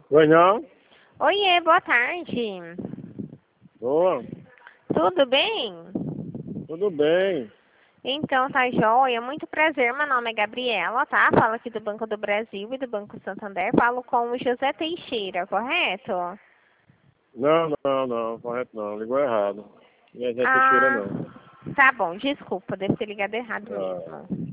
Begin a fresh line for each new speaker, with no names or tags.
Oi, não?
Oiê, boa tarde.
Boa,
Tudo bem?
tudo bem.
Então, tá joia. Muito prazer, meu nome é Gabriela, tá? Falo aqui do Banco do Brasil e do Banco Santander. Falo com o José Teixeira, correto?
Não, correto não, ligou errado. Não é Zé Teixeira
Ah,
não.
tá bom, desculpa, deve ter ligado errado
Ah,
mesmo.